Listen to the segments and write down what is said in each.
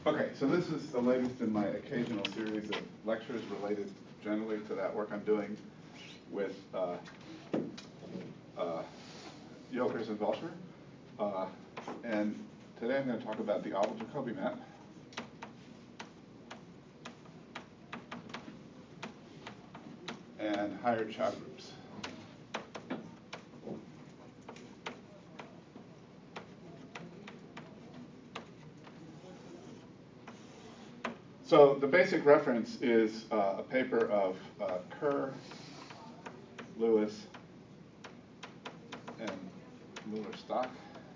Okay, so this is the latest in my occasional series of lectures related generally to that work I'm doing with Jokers and Velcher. And today I'm going to talk about the Abel-Jacobi map. And higher Chow groups. So the basic reference is a paper of Kerr, Lewis, and Mueller-Stock.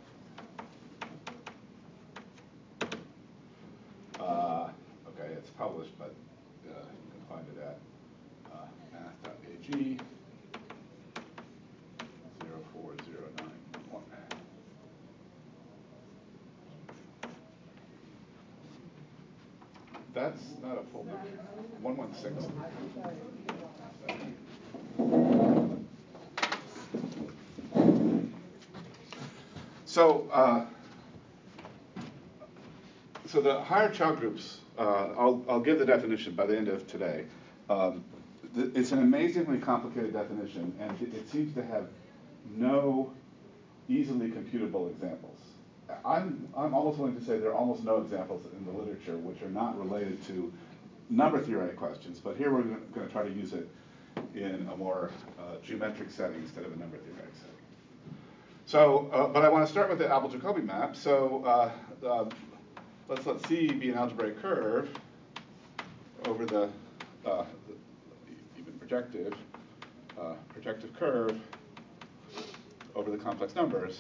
Okay, it's published, but you can find it at math.ag 040911. That's not a full number. 116. So the higher Chow groups, I'll give the definition by the end of today. It's an amazingly complicated definition, and it seems to have no easily computable examples. I'm almost willing to say there are almost no examples in the literature which are not related to number theoretic questions, but here we're going to try to use it in a more geometric setting instead of a number theoretic setting. So, but I want to start with the Abel-Jacobi map. So let's let C be an algebraic curve over the even projective curve over the complex numbers.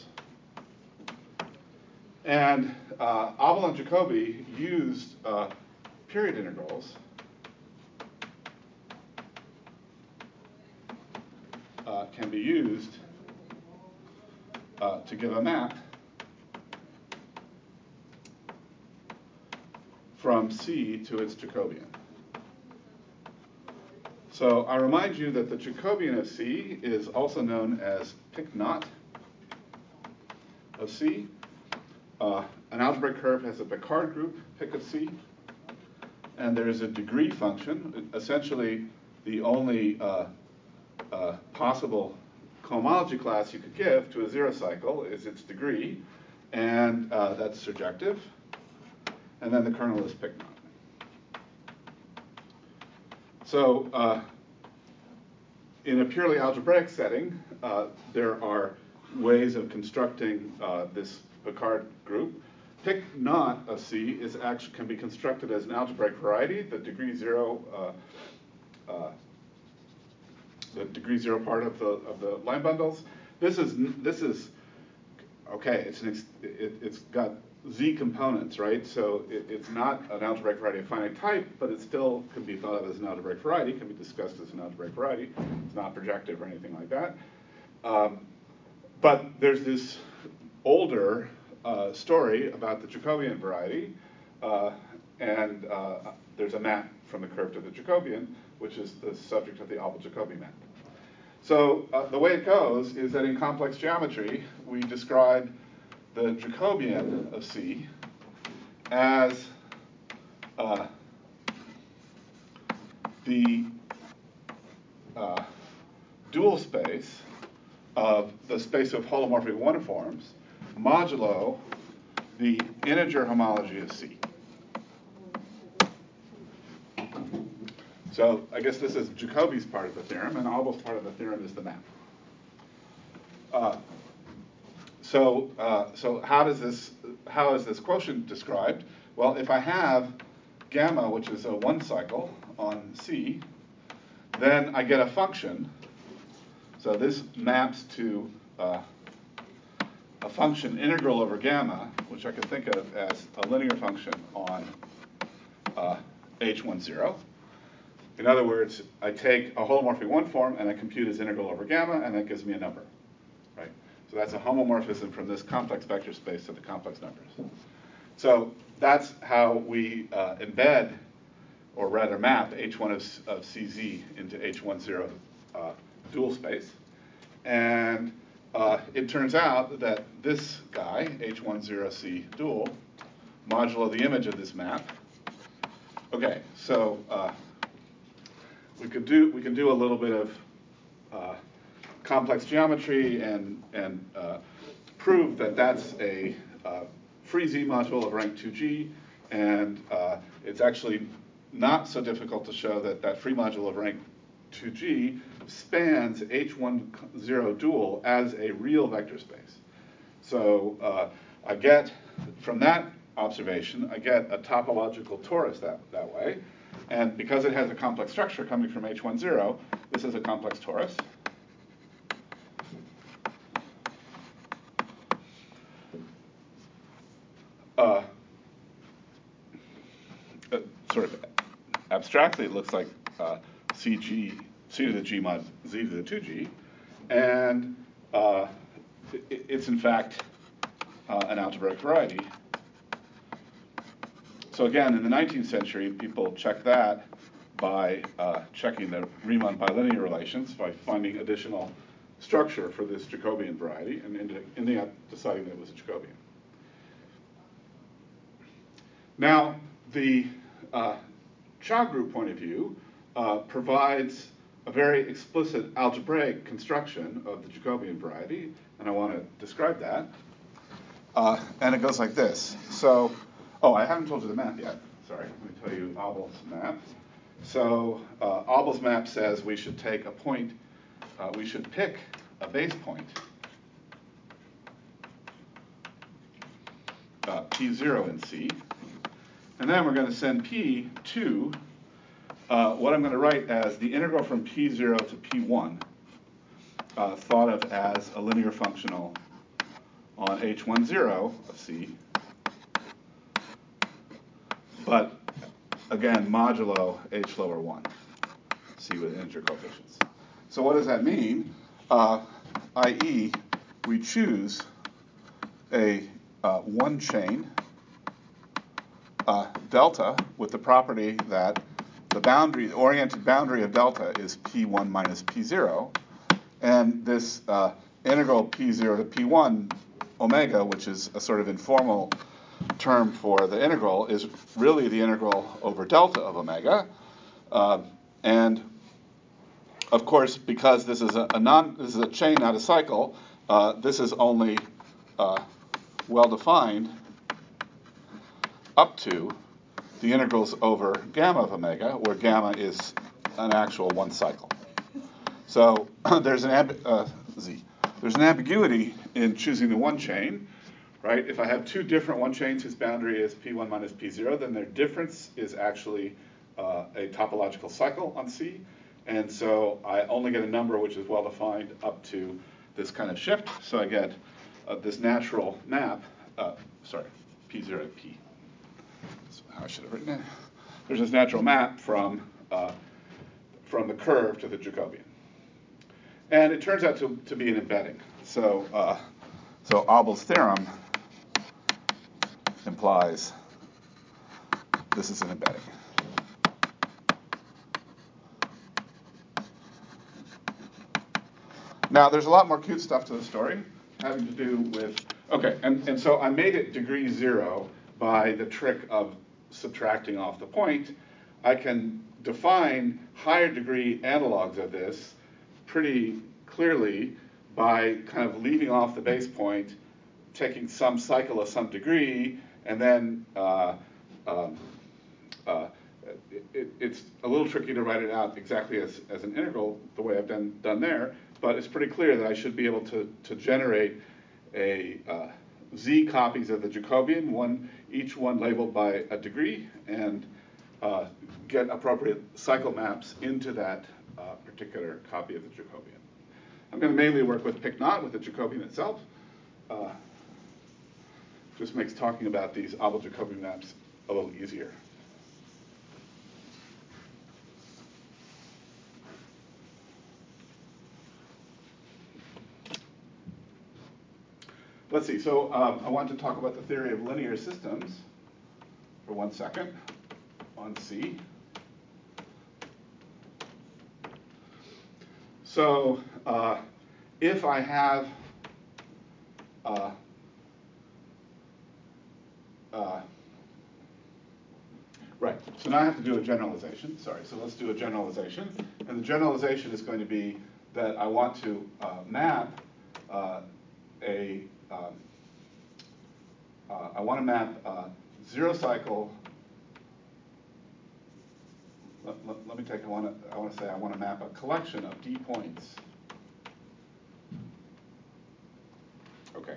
And Abel and Jacobi used period integrals can be used to give a map from C to its Jacobian. So I remind you that the Jacobian of C is also known as pic naught of C. An algebraic curve has a Picard group, pic of C, and there is a degree function. Essentially, the only possible cohomology class you could give to a zero cycle is its degree, and that's surjective. And then the kernel is pic naught. So in a purely algebraic setting, there are ways of constructing this Picard group. Pic naught of C is actually can be constructed as an algebraic variety. The degree zero part of the line bundles. This is okay. It's got Z components, right? So it's not an algebraic variety of finite type, but it still can be thought of as an algebraic variety. Can be discussed as an algebraic variety. It's not projective or anything like that. But there's this older story about the Jacobian variety, and there's a map from the curve to the Jacobian, which is the subject of the Abel-Jacobi map. So the way it goes is that in complex geometry, we describe the Jacobian of C as the dual space of the space of holomorphic uniforms modulo the integer homology of C. So I guess this is Jacobi's part of the theorem, and Abel's part of the theorem is the map. So how is this quotient described? Well, if I have gamma, which is a one cycle on C, then I get a function. So this maps to a function integral over gamma, which I can think of as a linear function on H10. In other words, I take a holomorphic one form and I compute its integral over gamma, and that gives me a number, right? So that's a homomorphism from this complex vector space to the complex numbers. So that's how we embed, or rather map, H1 of CZ into H10 dual space. And it turns out that this guy, H10C dual, modulo the image of this map. Okay, so we can do a little bit of complex geometry and prove that that's a free Z module of rank 2G, and it's actually not so difficult to show that that free module of rank 2G spans H10 dual as a real vector space. So I get, from that observation, I get a topological torus that way. And because it has a complex structure coming from H10, this is a complex torus. Sort of abstractly, it looks like CG, C to the G mod Z to the 2G. And it's in fact an algebraic variety. So again, in the 19th century, people checked that by checking the Riemann bilinear relations, by finding additional structure for this Jacobian variety, and ending up deciding that it was a Jacobian. Now, the Cha group point of view provides a very explicit algebraic construction of the Jacobian variety, and I want to describe that. And it goes like this. So, I haven't told you the map yet. Sorry, let me tell you Abel's map. So, Abel's map says we should take a point, we should pick a base point, P0 in C, and then we're going to send P to what I'm going to write as the integral from P0 to P1, thought of as a linear functional on H10 of C, but again, modulo H lower 1, C with integer coefficients. So what does that mean? I.e., we choose a one chain delta with the property that the oriented boundary of delta is P1 minus P0, and this integral P0 to P1 omega, which is a sort of informal term for the integral, is really the integral over delta of omega. And of course, because this is a chain, not a cycle, this is only well defined up to the integrals over gamma of omega, where gamma is an actual one cycle. So there's an ambiguity in choosing the one chain, right? If I have two different one chains whose boundary is P1 minus P0, then their difference is actually a topological cycle on C. And so I only get a number which is well defined up to this kind of shift. So I get this natural map, P0 to P. That's how I should have written it. There's this natural map from the curve to the Jacobian. And it turns out to be an embedding. So Abel's theorem implies this is an embedding. Now, there's a lot more cute stuff to the story having to do with, and so I made it degree 0 by the trick of subtracting off the point. I can define higher degree analogs of this pretty clearly by kind of leaving off the base point, taking some cycle of some degree, and then it's a little tricky to write it out exactly as an integral the way I've done there, but it's pretty clear that I should be able to generate a Z copies of the Jacobian, each one labeled by a degree, and get appropriate cycle maps into that particular copy of the Jacobian. I'm going to mainly work with PIC-NOT, with the Jacobian itself. Just makes talking about these Abel Jacobian maps a little easier. Let's see, so I want to talk about the theory of linear systems for 1 second on C. So if I have So now I have to do a generalization. Sorry, so let's do a generalization. And the generalization is going to be that I want to map I want to map zero cycle. Let me take. I want to say I want to map a collection of D points. Okay.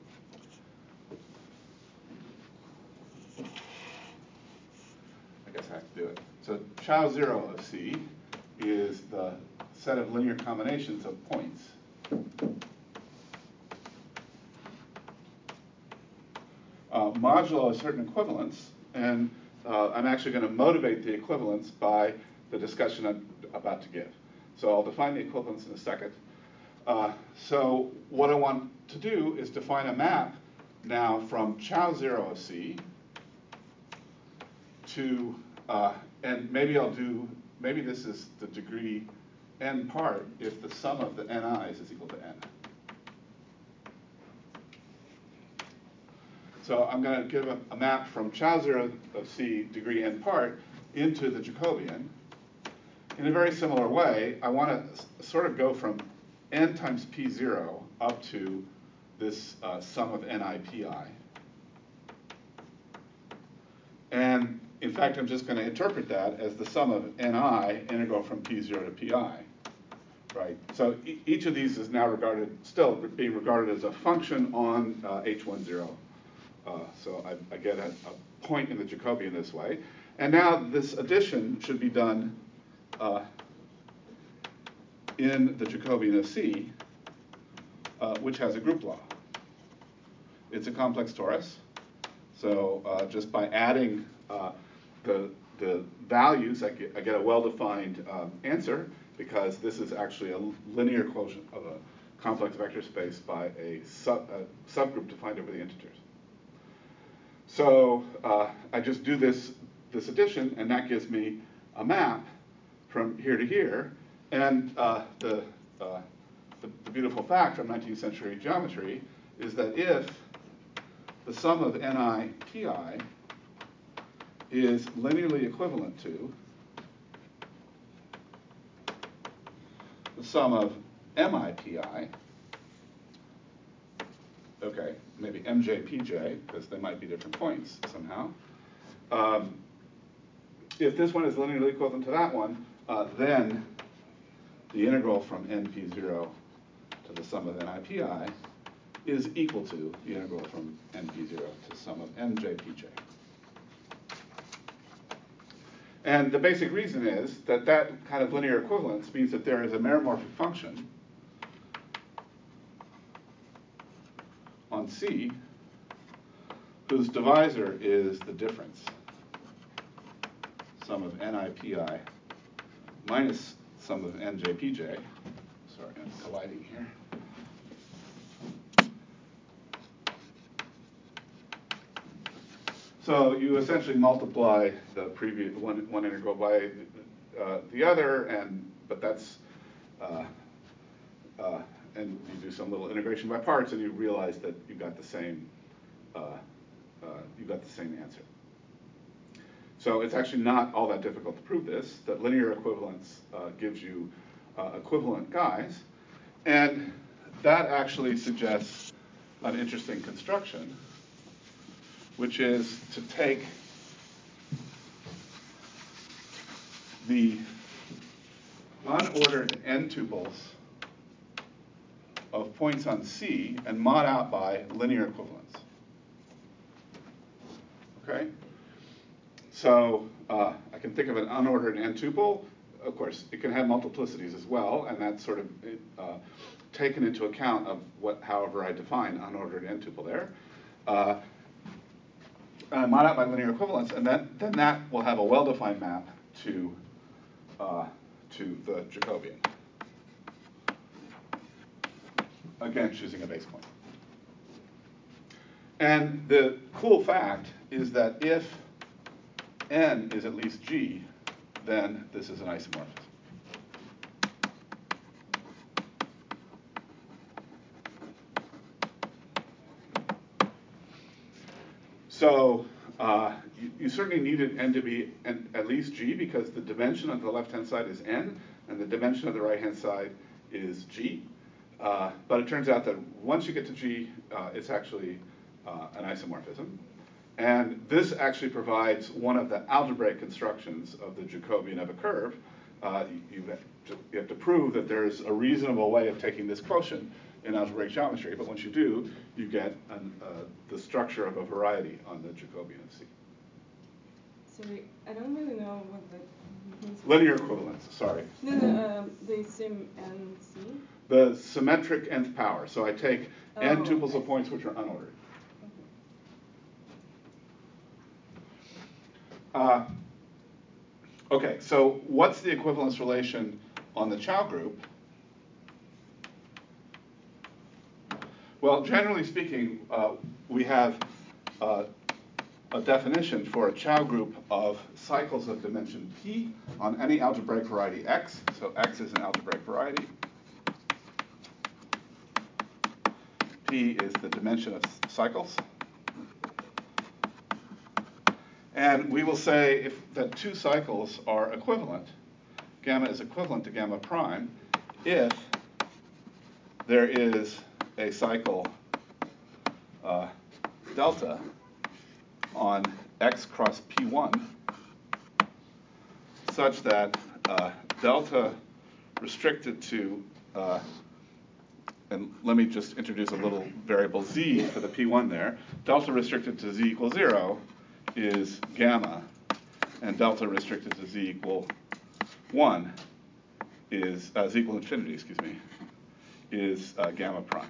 I guess I have to do it. So Chow 0 of C is the set of linear combinations of points. Modulo a certain equivalence, and I'm actually going to motivate the equivalence by the discussion I'm about to give. So I'll define the equivalence in a second. So what I want to do is define a map now from Chow 0 of C to, and maybe this is the degree n part if the sum of the ni's is equal to n. So I'm going to give a map from Chow 0 of C degree n part into the Jacobian. In a very similar way, I want to sort of go from n times p0 up to this sum of ni pi. And in fact, I'm just going to interpret that as the sum of ni integral from p0 to pi. Right. So each of these is now still being regarded as a function on h10. So I get a point in the Jacobian this way. And now this addition should be done in the Jacobian of C, which has a group law. It's a complex torus. So just by adding the values, I get a well-defined answer, because this is actually a linear quotient of a complex vector space by a subgroup defined over the integers. So I just do this addition, and that gives me a map from here to here. And the beautiful fact from 19th century geometry is that if the sum of ni pi is linearly equivalent to the sum of mi pi, okay, maybe mj pj, because they might be different points somehow. If this one is linearly equivalent to that one, then the integral from np0 to the sum of ni pi is equal to the integral from np0 to the sum of mj pj. And the basic reason is that that kind of linear equivalence means that there is a meromorphic function on C whose divisor is the difference, sum of ni pi minus sum of nj pj. Sorry, I'm colliding here. So you essentially multiply the previous one integral by the other, but that's and you do some little integration by parts, and you realize that you got the same answer. So it's actually not all that difficult to prove this. That linear equivalence gives you equivalent guys, and that actually suggests an interesting construction, which is to take the unordered n tuples of points on C and mod out by linear equivalence. Okay? So I can think of an unordered n tuple. Of course, it can have multiplicities as well, and that's sort of taken into account of however I define unordered n tuple there. Mod out by linear equivalence, and then that will have a well-defined map to the Jacobian. Again, choosing a base point. And the cool fact is that if n is at least g, then this is an isomorphism. So You certainly needed n to be at least g, because the dimension on the left-hand side is n, and the dimension on the right-hand side is g. But it turns out that once you get to g, it's actually an isomorphism. And this actually provides one of the algebraic constructions of the Jacobian of a curve. You have to prove that there's a reasonable way of taking this quotient in algebraic geometry, but once you do, you get the structure of a variety on the Jacobian of C. Sorry, I don't really know what that means. Linear equivalence, sorry. No, the sim and C? The symmetric nth power. So I take n tuples of points which are unordered. Okay, so what's the equivalence relation on the Chow group? Well, generally speaking, we have a definition for a Chow group of cycles of dimension p on any algebraic variety x. So x is an algebraic variety. P is the dimension of cycles. And we will say that two cycles are equivalent, gamma is equivalent to gamma prime, if there is a cycle delta on x cross p1 such that delta restricted to, and let me just introduce a little variable z for the p1 there, delta restricted to z equals 0 is gamma, and delta restricted to z equal 1 is, z equal infinity, excuse me, is gamma prime.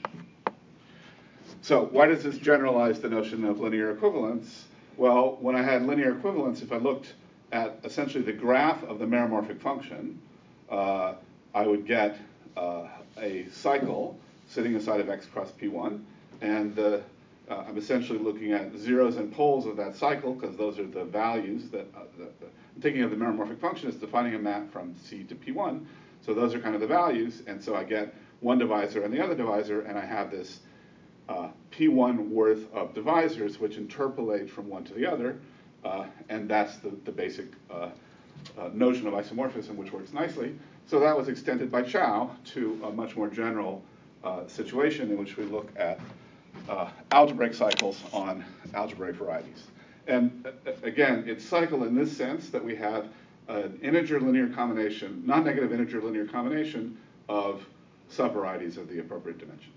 So why does this generalize the notion of linear equivalence? Well, when I had linear equivalence, if I looked at essentially the graph of the meromorphic function, I would get a cycle sitting inside of x cross p1, and I'm essentially looking at zeros and poles of that cycle, because those are the values that I'm thinking of the meromorphic function as defining a map from C to P1. So those are kind of the values, and so I get one divisor and the other divisor, and I have this P1 worth of divisors which interpolate from one to the other, and that's the basic notion of isomorphism, which works nicely. So that was extended by Chow to a much more general situation in which we look at algebraic cycles on algebraic varieties. And again, it's cycle in this sense that we have an integer linear combination, non-negative integer linear combination of subvarieties of the appropriate dimension.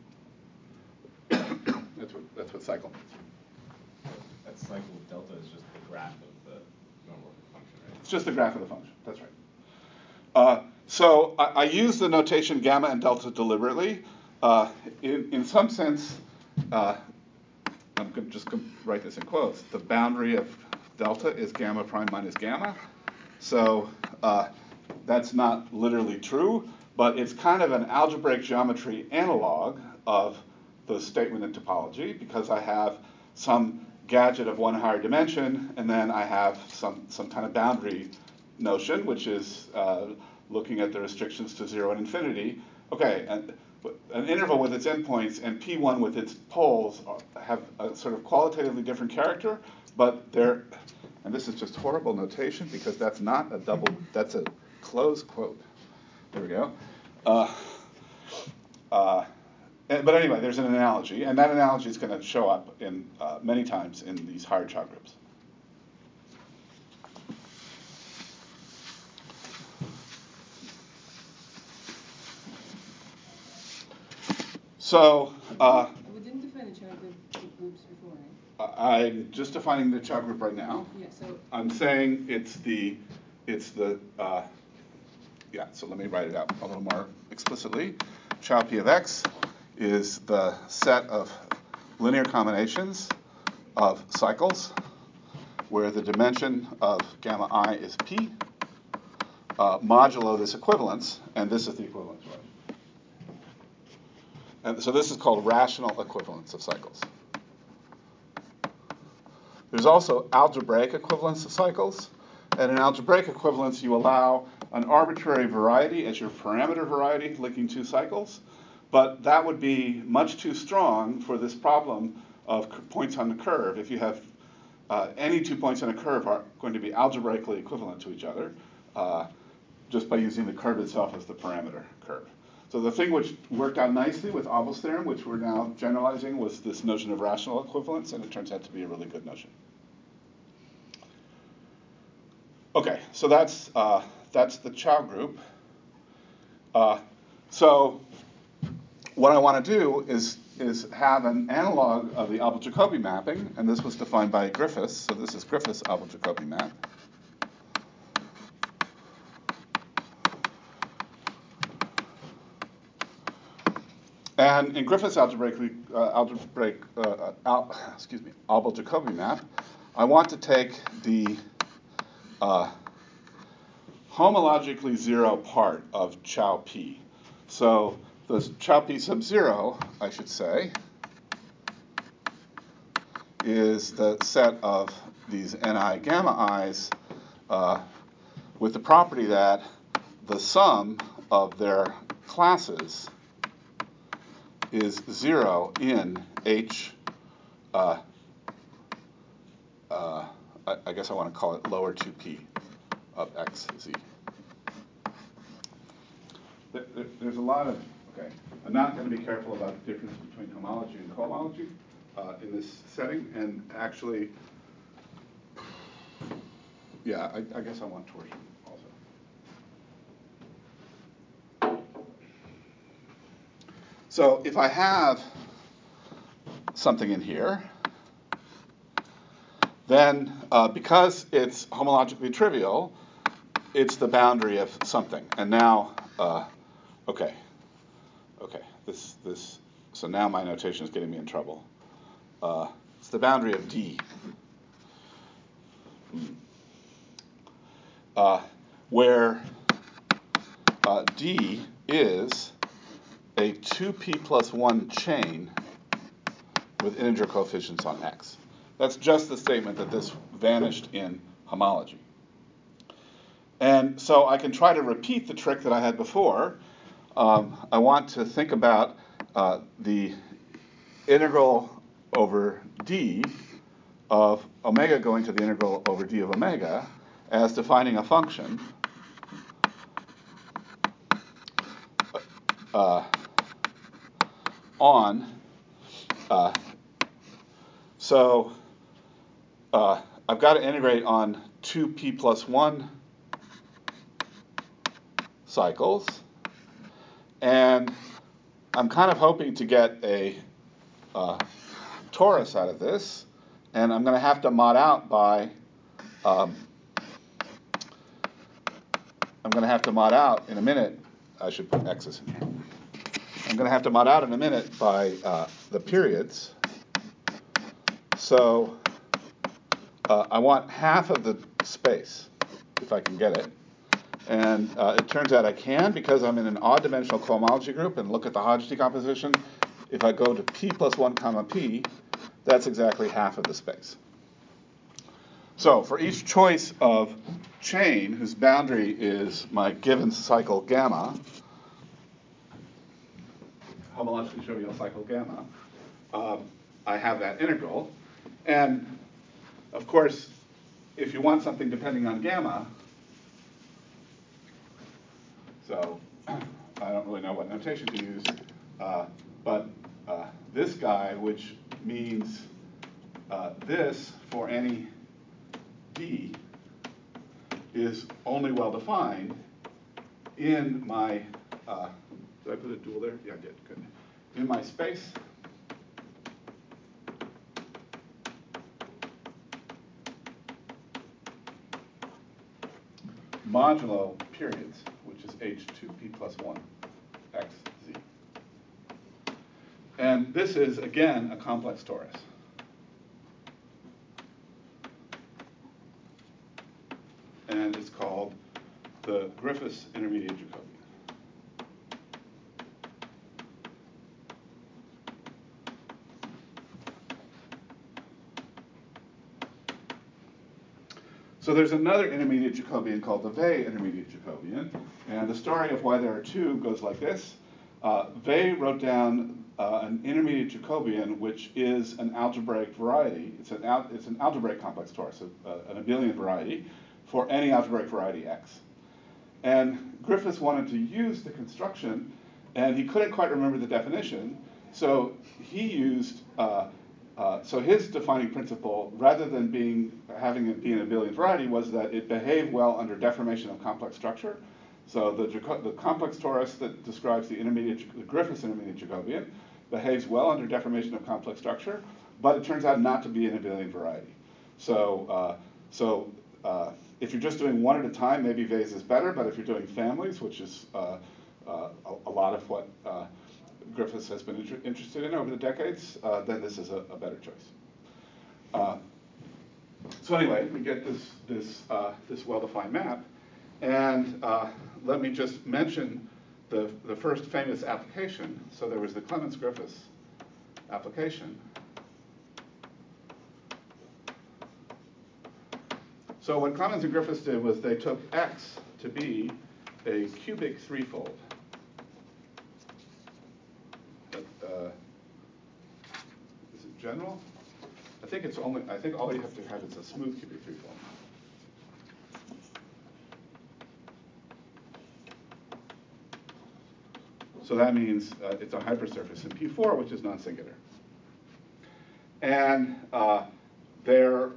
That's what cycle means. That cycle with delta is just the graph of the meromorphic function, right? It's just the graph of the function, that's right. So I use the notation gamma and delta deliberately. In some sense, I'm just going to write this in quotes. The boundary of delta is gamma prime minus gamma. So that's not literally true, but it's kind of an algebraic geometry analog of the statement in topology, because I have some gadget of one higher dimension, and then I have some kind of boundary notion, which is looking at the restrictions to 0 and infinity. Okay, and an interval with its endpoints and P1 with its poles have a sort of qualitatively different character, but they're, and this is just horrible notation because that's not a double, that's a close quote. There we go. But anyway, there's an analogy, and that analogy is going to show up in many times in these higher Chow groups. So we didn't define the Chow groups before, right? I'm just defining the Chow group right now. Yeah. So I'm saying it's the yeah. So let me write it out a little more explicitly. Chow P of x is the set of linear combinations of cycles where the dimension of gamma I is p modulo this equivalence, and this is the equivalence, right? And so this is called rational equivalence of cycles. There's also algebraic equivalence of cycles. And in algebraic equivalence, you allow an arbitrary variety as your parameter variety linking two cycles. But that would be much too strong for this problem of points on the curve. If you have any 2 points in a curve are going to be algebraically equivalent to each other just by using the curve itself as the parameter curve. So the thing which worked out nicely with Abel's theorem, which we're now generalizing, was this notion of rational equivalence, and it turns out to be a really good notion. Okay, so that's the Chow group. So what I want to do is have an analog of the Abel-Jacobi mapping, and this was defined by Griffiths. So this is Griffiths' Abel-Jacobi map. And in Griffiths' Abel-Jacobi map, I want to take the homologically zero part of Chow P. So the Chow P sub 0, I should say, is the set of these ni gamma i's with the property that the sum of their classes is 0 in H, I guess I want to call it lower 2p of x, z. There's a lot of, okay, I'm not going to be careful about the difference between homology and cohomology in this setting, and actually, yeah, I guess I want torsion also. So if I have something in here, then because it's homologically trivial, it's the boundary of something. And now, okay, so now my notation is getting me in trouble. It's the boundary of D, where D is a 2p plus 1 chain with integer coefficients on x. That's just the statement that this vanished in homology. And so I can try to repeat the trick that I had before. I want to think about the integral over d of omega going to the integral over d of omega as defining a function on, I've got to integrate on 2p plus 1 cycles, and I'm kind of hoping to get a torus out of this, and I'm going to have to mod out by, I'm going to have to mod out in a minute. I should put x's in here. I'm going to have to mod out in a minute by the periods. So I want half of the space, if I can get it. And it turns out I can, because I'm in an odd-dimensional cohomology group, and look at the Hodge decomposition. If I go to p plus 1 comma p, that's exactly half of the space. So for each choice of chain whose boundary is my given cycle gamma, homologically trivial cycle gamma, I have that integral. And of course, if you want something depending on gamma, so I don't really know what notation to use, but this guy, which means this for any d, is only well defined in my, did I put a dual there? Yeah, I did, good. In my space modulo periods, which is h2p plus 1 x z. And this is, again, a complex torus. And it's called the Griffiths intermediate Jacobian. So there's another intermediate Jacobian called the Weil intermediate Jacobian. And the story of why there are two goes like this. Weil wrote down an intermediate Jacobian, which is an algebraic variety. It's an algebraic complex torus, an abelian variety, for any algebraic variety X. And Griffiths wanted to use the construction, and he couldn't quite remember the definition, so he used, so his defining principle, rather than having it be an abelian variety, was that it behaved well under deformation of complex structure. So the complex torus that describes the Griffiths intermediate Jacobian behaves well under deformation of complex structure, but it turns out not to be an abelian variety. So if you're just doing one at a time, maybe Bayes is better, but if you're doing families, which is a lot of what Griffiths has been interested in over the decades, then this is a better choice. So anyway, we get this well-defined map, and let me just mention the first famous application. So there was the Clemens-Griffiths application. So what Clemens and Griffiths did was they took X to be a cubic threefold. Is it general? I think all you have to have is a smooth cubic threefold. So that means it's a hypersurface in P4, which is non-singular. And there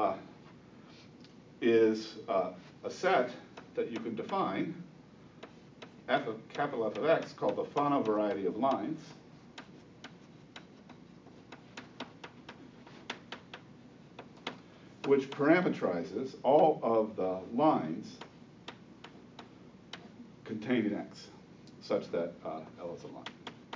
is a set that you can define, capital F of X, called the Fano variety of lines. Which parameterizes all of the lines contained in X, such that L is a line.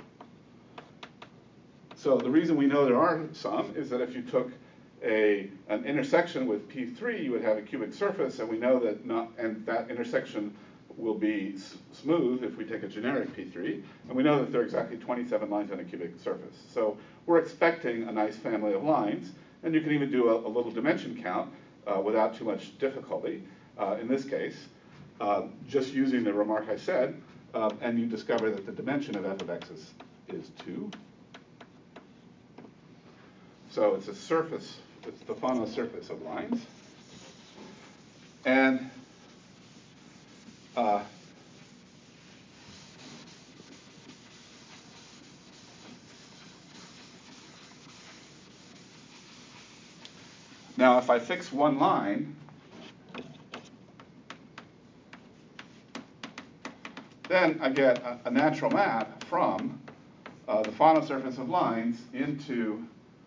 So the reason we know there are some is that if you took an intersection with P3, you would have a cubic surface, and we know that that intersection will be smooth if we take a generic P3, and we know that there are exactly 27 lines on a cubic surface. So we're expecting a nice family of lines, and you can even do a little dimension count without too much difficulty. In this case, just using the remark I said, and you discover that the dimension of f of x is 2. So it's a surface, it's the Fano surface of lines. And now if I fix one line, then I get a natural map from the Fano surface of lines into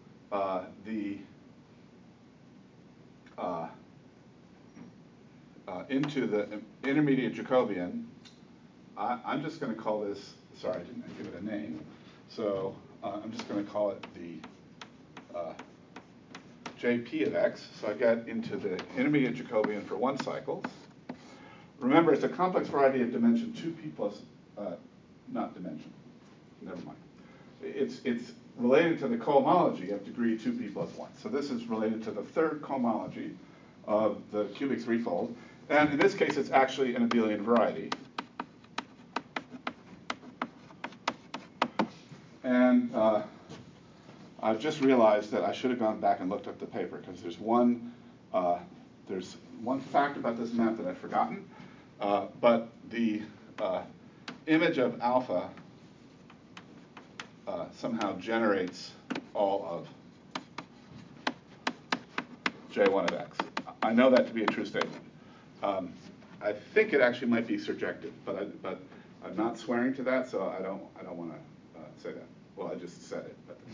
the intermediate Jacobian. I'm just going to call this, sorry, I didn't give it a name. So I'm just going to call it the JP of x. So I get into the intermediate Jacobian for one cycle. Remember, it's a complex variety of dimension 2p plus, not dimension, never mind. It's related to the cohomology of degree 2p plus 1. So this is related to the third cohomology of the cubic threefold. And in this case, it's actually an abelian variety. And I've just realized that I should have gone back and looked up the paper, because there's one fact about this map that I've forgotten. But the image of alpha somehow generates all of J1 of x. I know that to be a true statement. I think it actually might be surjective, but I'm not swearing to that, so I don't want to say that. Well, I just said it, but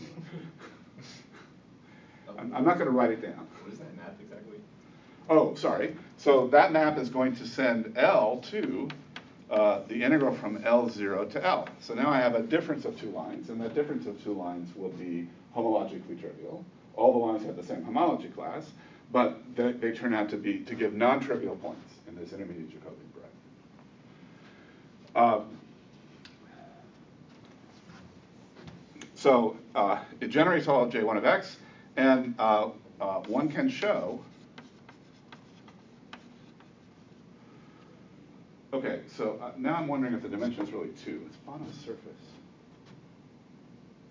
I'm not going to write it down. What is that map exactly? Oh, sorry. So that map is going to send L to the integral from L0 to L. So now I have a difference of two lines, and that difference of two lines will be homologically trivial. All the lines have the same homology class, but they turn out to give non-trivial points in this intermediate Jacobian bracket. So it generates all of J1 of x, and one can show. Okay, so now I'm wondering if the dimension is really 2. It's Fano surface.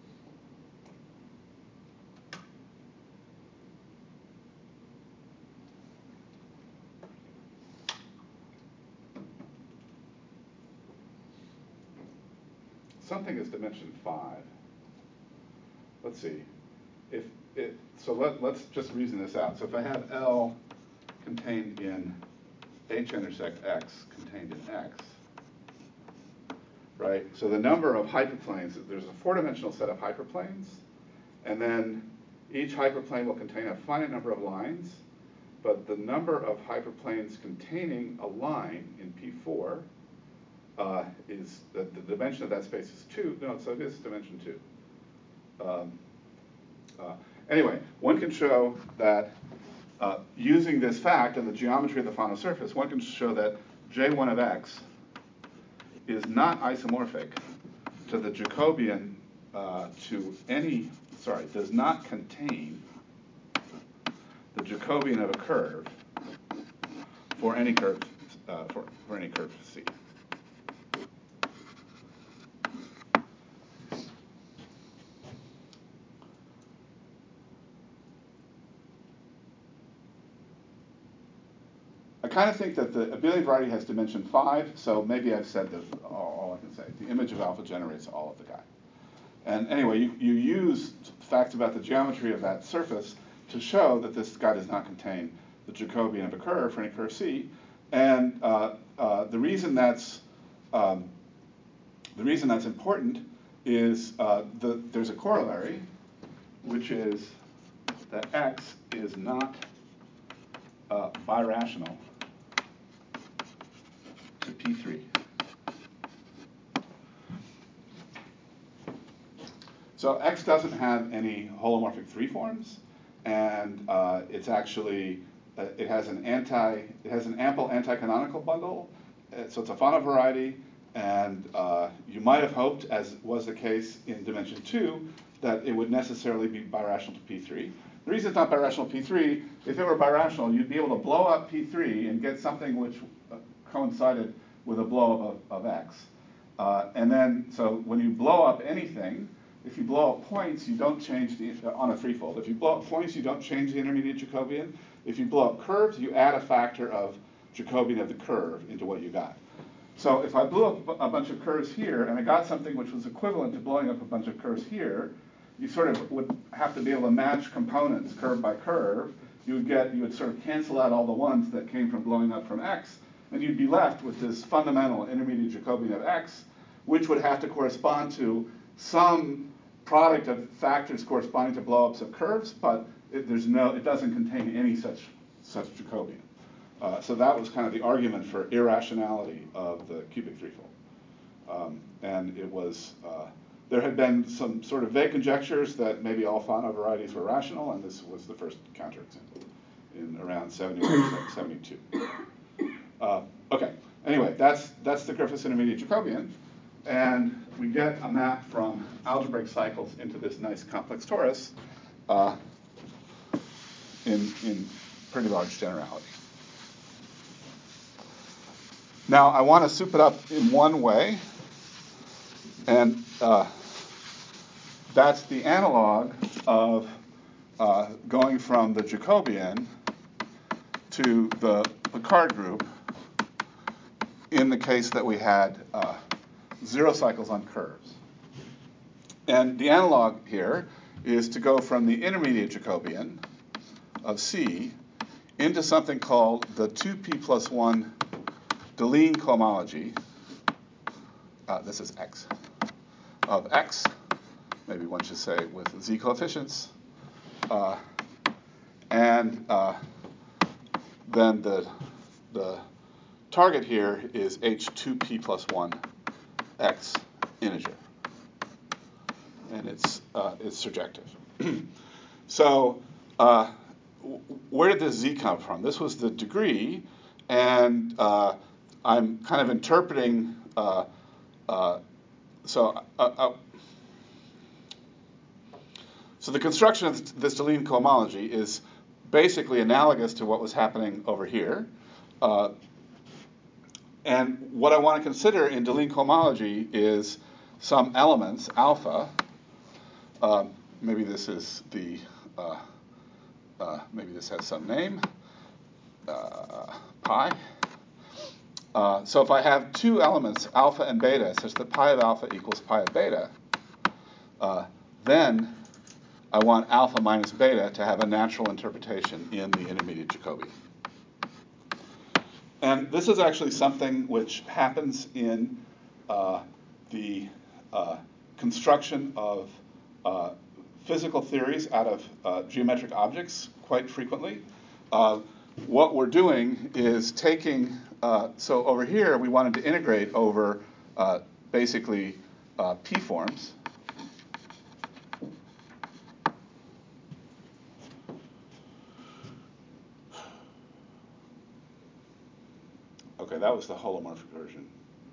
something is dimension 5, let's see. Let's just reason this out. So if I have L contained in H intersect X contained in X, right? So the number of hyperplanes, there's a 4-dimensional set of hyperplanes, and then each hyperplane will contain a finite number of lines, but the number of hyperplanes containing a line in P4 is, the dimension of that space is 2. No, so it is dimension 2. Anyway, one can show that using this fact and the geometry of the Fano surface, one can show that J1 of X is not isomorphic to the Jacobian does not contain the Jacobian of a curve for any curve for any curve C. I kind of think that the abelian variety has dimension 5, so maybe I've said all I can say. The image of alpha generates all of the guy. And anyway, you use facts about the geometry of that surface to show that this guy does not contain the Jacobian of a curve for any curve C. And the reason that's important is there's a corollary, which is that X is not birational to P3. So X doesn't have any holomorphic 3 forms, and it's actually it has an ample anti-canonical bundle, so it's a Fano variety, and you might have hoped, as was the case in dimension 2, that it would necessarily be birational to P3. The reason it's not birational to P3, if it were birational, you'd be able to blow up P3 and get something which coincided with a blow up of X. And then, so when you blow up anything, if you blow up points, you don't change on a threefold. If you blow up points, you don't change the intermediate Jacobian. If you blow up curves, you add a factor of Jacobian of the curve into what you got. So if I blew up a bunch of curves here, and I got something which was equivalent to blowing up a bunch of curves here, you sort of would have to be able to match components curve by curve. You would sort of cancel out all the ones that came from blowing up from X, and you'd be left with this fundamental intermediate Jacobian of X, which would have to correspond to some product of factors corresponding to blowups of curves, but it doesn't contain any such Jacobian. So that was kind of the argument for irrationality of the cubic threefold. And it was, there had been some sort of vague conjectures that maybe all Fano varieties were rational, and this was the first counterexample in around 71, 72. Okay, anyway, that's the Griffiths intermediate Jacobian. And we get a map from algebraic cycles into this nice complex torus in pretty large generality. Now, I want to soup it up in one way, and that's the analog of going from the Jacobian to the Picard group in the case that we had 0 cycles on curves. And the analog here is to go from the intermediate Jacobian of C into something called the 2p plus 1 Deligne cohomology. This is X. Of X, maybe one should say with Z coefficients. And then the target here is H2p plus 1 X integer, and it's surjective. So where did this Z come from? This was the degree, and I'm kind of interpreting. So the construction of this Deligne cohomology is basically analogous to what was happening over here. And what I want to consider in Deligne cohomology is some elements, alpha. Maybe this is the, maybe this has some name, pi. So if I have two elements, alpha and beta, such that pi of alpha equals pi of beta, then I want alpha minus beta to have a natural interpretation in the intermediate Jacobian. And this is actually something which happens in the construction of physical theories out of geometric objects quite frequently. What we're doing is taking, so over here we wanted to integrate over basically p-forms. Okay, that was the holomorphic version.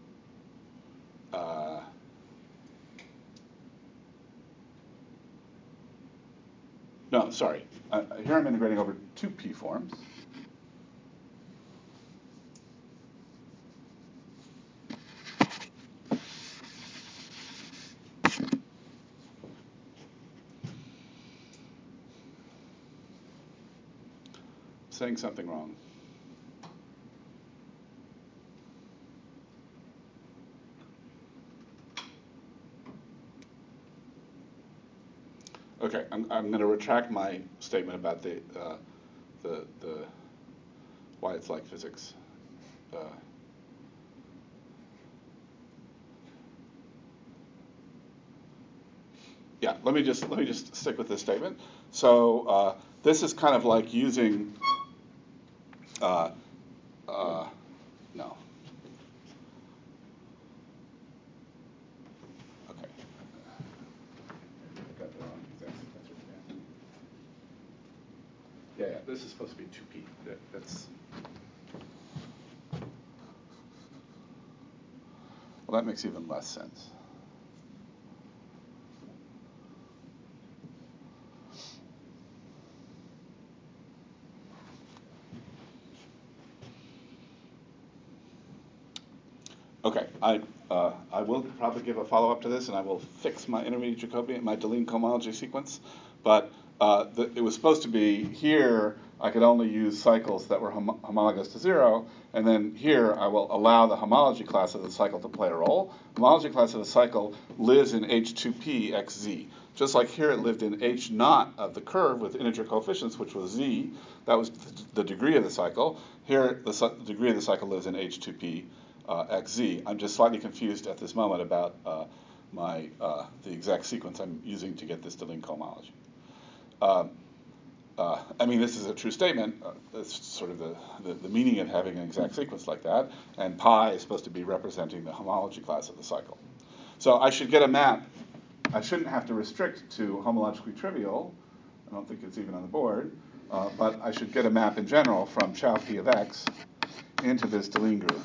No, sorry. Here I'm integrating over two p-forms. Saying something wrong. Okay, I'm going to retract my statement about the why it's like physics. Yeah, let me just stick with this statement. So this is kind of like using no. Okay. I got the wrong exact sequence again. Yeah, this is supposed to be 2p. That's well, that makes even less sense. Okay, I will probably give a follow-up to this, and I will fix my intermediate Jacobian, my Deligne cohomology sequence. But it was supposed to be here, I could only use cycles that were homologous to 0, and then here I will allow the homology class of the cycle to play a role. Homology class of the cycle lives in H2p xz. Just like here it lived in H naught of the curve with integer coefficients, which was z. That was the degree of the cycle. Here the degree of the cycle lives in H2p xz. I'm just slightly confused at this moment about the exact sequence I'm using to get this Deligne cohomology. I mean, this is a true statement. It's sort of the meaning of having an exact sequence like that. And pi is supposed to be representing the homology class of the cycle. So I should get a map. I shouldn't have to restrict to homologically trivial. I don't think it's even on the board. But I should get a map in general from Chow p of x into this Deligne group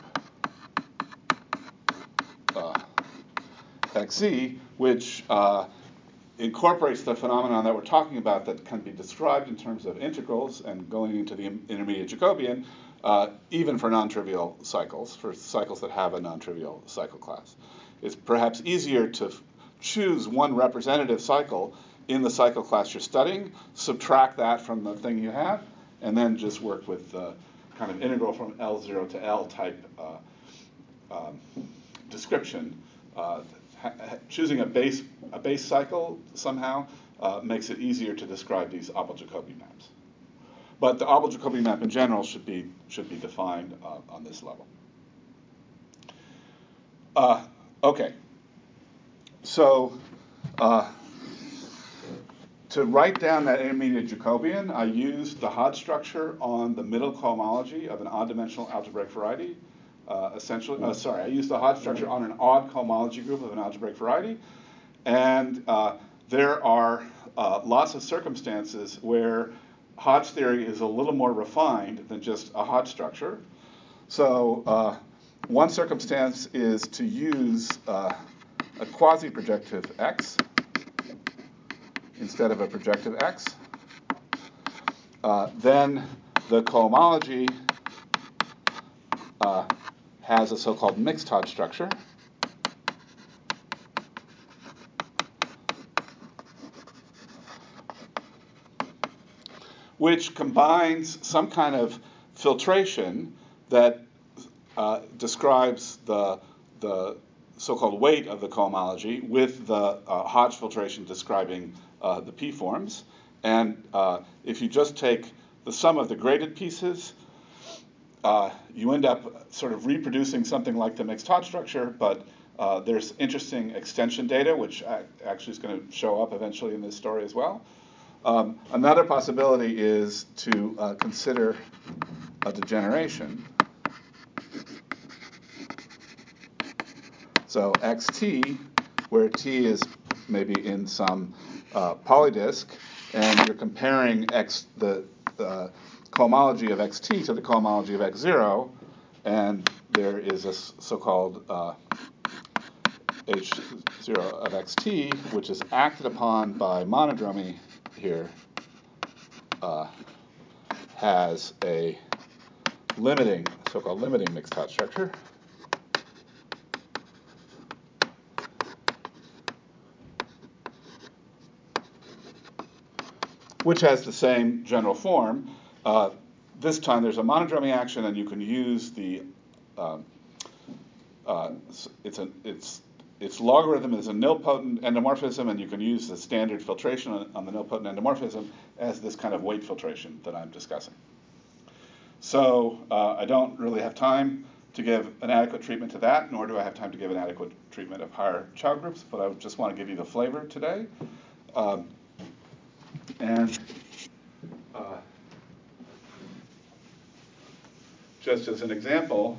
xz, which incorporates the phenomenon that we're talking about that can be described in terms of integrals and going into the intermediate Jacobian, even for non-trivial cycles, for cycles that have a non-trivial cycle class. It's perhaps easier to choose one representative cycle in the cycle class you're studying, subtract that from the thing you have, and then just work with the kind of integral from L0 to L type description. Choosing a base cycle somehow makes it easier to describe these Abel-Jacobi maps. But the Abel-Jacobi map in general should be defined on this level. Okay. So to write down that intermediate Jacobian, I used the Hodge structure on the middle cohomology of an odd-dimensional algebraic variety. I used the Hodge structure on an odd cohomology group of an algebraic variety. And there are lots of circumstances where Hodge theory is a little more refined than just a Hodge structure. So one circumstance is to use a quasi-projective x instead of a projective x. Then the cohomology has a so-called mixed Hodge structure. Which combines some kind of filtration that describes the so-called weight of the cohomology with the Hodge filtration describing the p-forms. And if you just take the sum of the graded pieces, you end up sort of reproducing something like the mixed Hodge structure, but there's interesting extension data, which actually is going to show up eventually in this story as well. Another possibility is to consider a degeneration. So xt, where t is maybe in some polydisk, and you're comparing the cohomology of xt to the cohomology of x0, and there is a so-called h0 of xt, which is acted upon by monodromy here, has a limiting, so-called limiting mixed Hodge structure. Which has the same general form. This time there's a monodromy action, and you can use the its logarithm is a nilpotent endomorphism, and you can use the standard filtration on the nilpotent endomorphism as this kind of weight filtration that I'm discussing. So I don't really have time to give an adequate treatment to that, nor do I have time to give an adequate treatment of higher Chow groups, but I just want to give you the flavor today. And just as an example,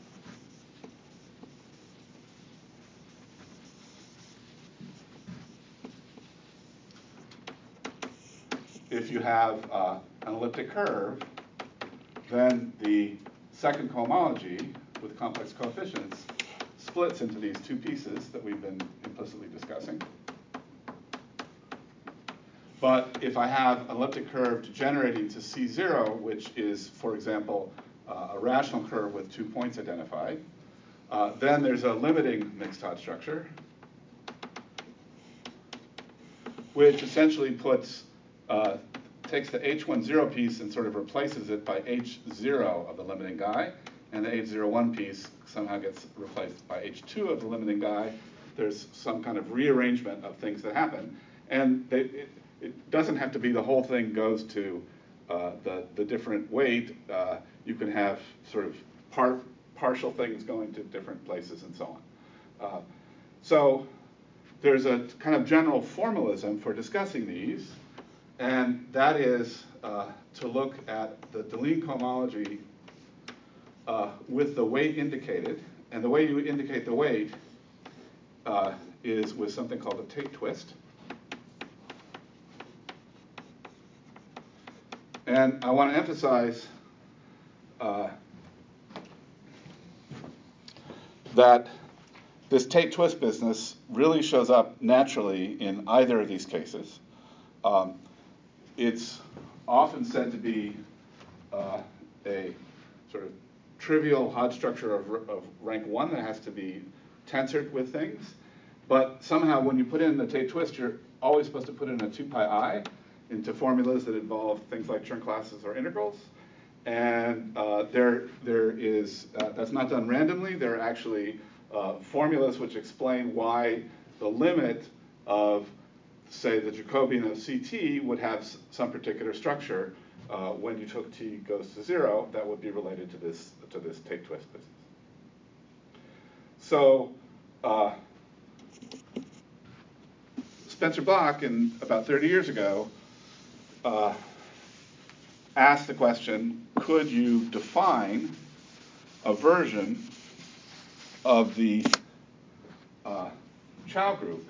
if you have an elliptic curve, then the second cohomology with complex coefficients splits into these two pieces that we've been implicitly discussing. But if I have an elliptic curve degenerating to C0, which is, for example, a rational curve with 2 points identified, then there's a limiting mixed Hodge structure, which essentially takes the H10 piece and sort of replaces it by H0 of the limiting guy, and the H01 piece somehow gets replaced by H2 of the limiting guy. There's some kind of rearrangement of things that happen, and it doesn't have to be the whole thing goes to the different weight. You can have sort of partial things going to different places and so on. So there's a kind of general formalism for discussing these, and that is to look at the Deligne cohomology with the weight indicated. And the way you indicate the weight is with something called a Tate twist. And I want to emphasize that this Tate twist business really shows up naturally in either of these cases. It's often said to be a sort of trivial Hodge structure of rank 1 that has to be tensored with things. But somehow when you put in the Tate twist, you're always supposed to put in a 2 pi I into formulas that involve things like Chern classes or integrals. And that's not done randomly. There are actually formulas which explain why the limit of, say, the Jacobian of CT would have some particular structure when you took t goes to 0 that would be related to this Tate twist business. So Spencer Bloch, about 30 years ago, asked the question, could you define a version of the Chow group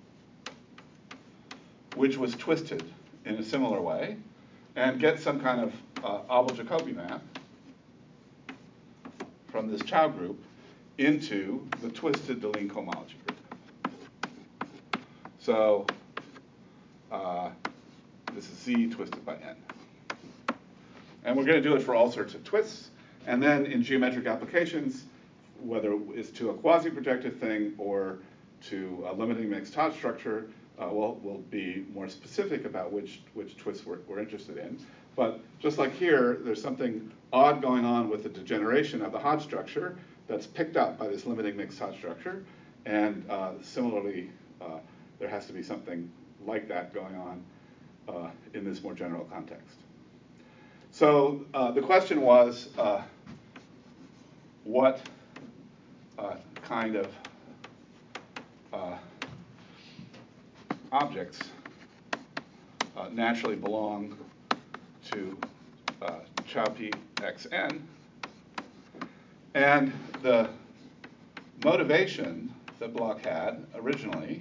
which was twisted in a similar way and get some kind of Abel-Jacobi map from this Chow group into the twisted Deligne cohomology group. So this is Z twisted by N. And we're going to do it for all sorts of twists. And then in geometric applications, whether it's to a quasi-projective thing or to a limiting mixed Hodge structure, we'll be more specific about which twists we're interested in. But just like here, there's something odd going on with the degeneration of the Hodge structure that's picked up by this limiting mixed Hodge structure. And similarly, there has to be something like that going on in this more general context. So the question was, what kind of objects naturally belong to Chow-P Xn? And the motivation that Bloch had originally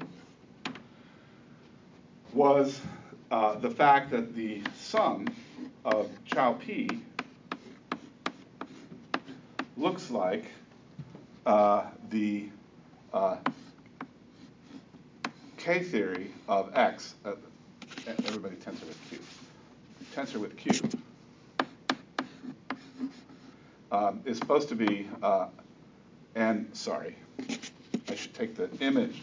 was the fact that the sum of Chow-P looks like the K-theory of X. Everybody tensor with Q. Tensor with Q is supposed to be, and sorry, I should take the image.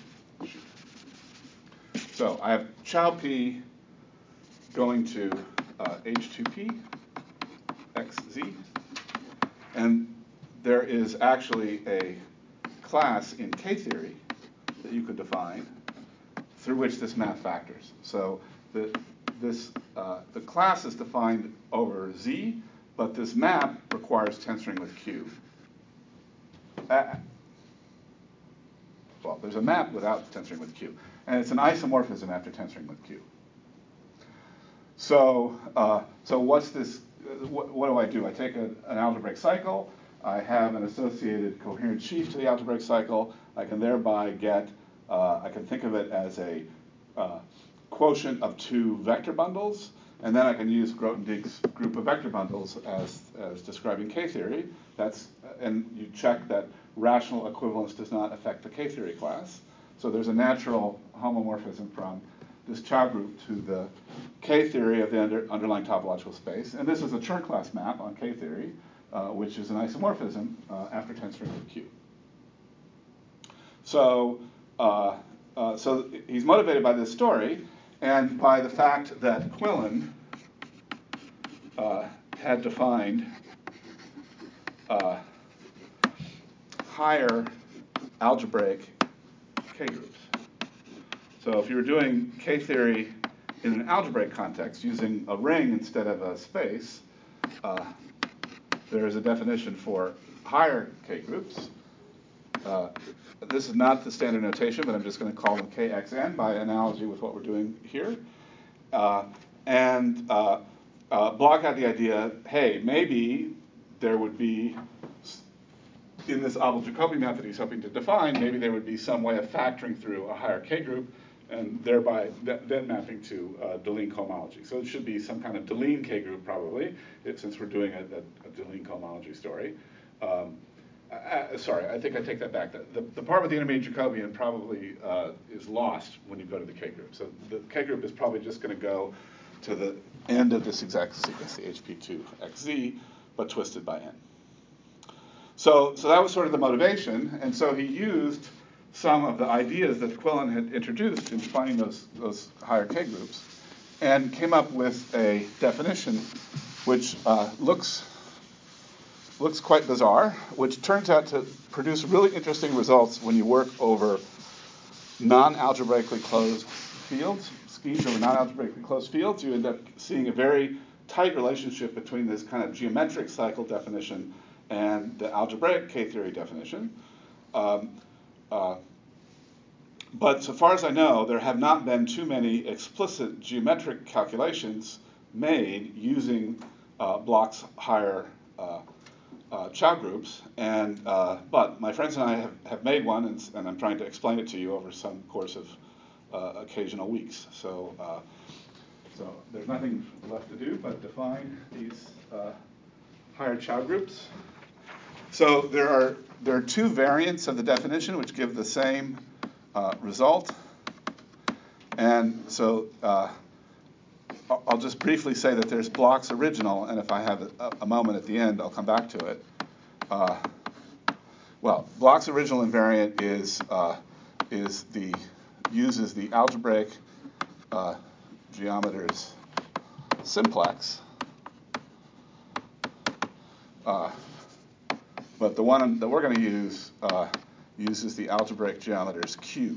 So I have Chow-P going to H2P, XZ, and there is actually a class in K-theory that you could define through which this map factors. So the class is defined over Z, but this map requires tensoring with Q. Well, there's a map without tensoring with Q, and it's an isomorphism after tensoring with Q. So what's this? What do I do? I take an algebraic cycle. I have an associated coherent sheaf to the algebraic cycle. I can thereby get, I can think of it as a quotient of two vector bundles, and then I can use Grothendieck's group of vector bundles as describing K-theory. And you check that rational equivalence does not affect the K-theory class. So there's a natural homomorphism from this Chow group to the K-theory of the underlying topological space. And this is a Chern class map on K-theory, which is an isomorphism after tensoring with Q. So he's motivated by this story and by the fact that Quillen had defined higher algebraic K groups. So if you were doing K-theory in an algebraic context using a ring instead of a space, there is a definition for higher K groups. This is not the standard notation, but I'm just going to call them KXN by analogy with what we're doing here. Bloch had the idea, hey, maybe there would be, in this Abel-Jacobi map that he's hoping to define, maybe there would be some way of factoring through a higher K group and thereby then mapping to Deligne cohomology. So it should be some kind of Deligne K group probably, since we're doing a Deligne cohomology story. Sorry, I think I take that back. The part with the intermediate Jacobian probably is lost when you go to the K group. So the K group is probably just going to go to the end of this exact sequence, the HP2XZ, but twisted by N. So that was sort of the motivation, and so he used some of the ideas that Quillen had introduced in defining those higher K groups, and came up with a definition which looks quite bizarre, which turns out to produce really interesting results when you work over non-algebraically closed fields, schemes over non-algebraically closed fields. You end up seeing a very tight relationship between this kind of geometric cycle definition and the algebraic K-theory definition. But so far as I know, there have not been too many explicit geometric calculations made using Bloch's higher Chow groups, but my friends and I have made one, and I'm trying to explain it to you over some course of occasional weeks. So there's nothing left to do but define these higher Chow groups. So there are two variants of the definition which give the same result, and so I'll just briefly say that there's Bloch's original, and if I have a moment at the end, I'll come back to it. Well, Bloch's original invariant uses the algebraic geometer's simplex but the one that we're going to use uses the algebraic geometer's cube.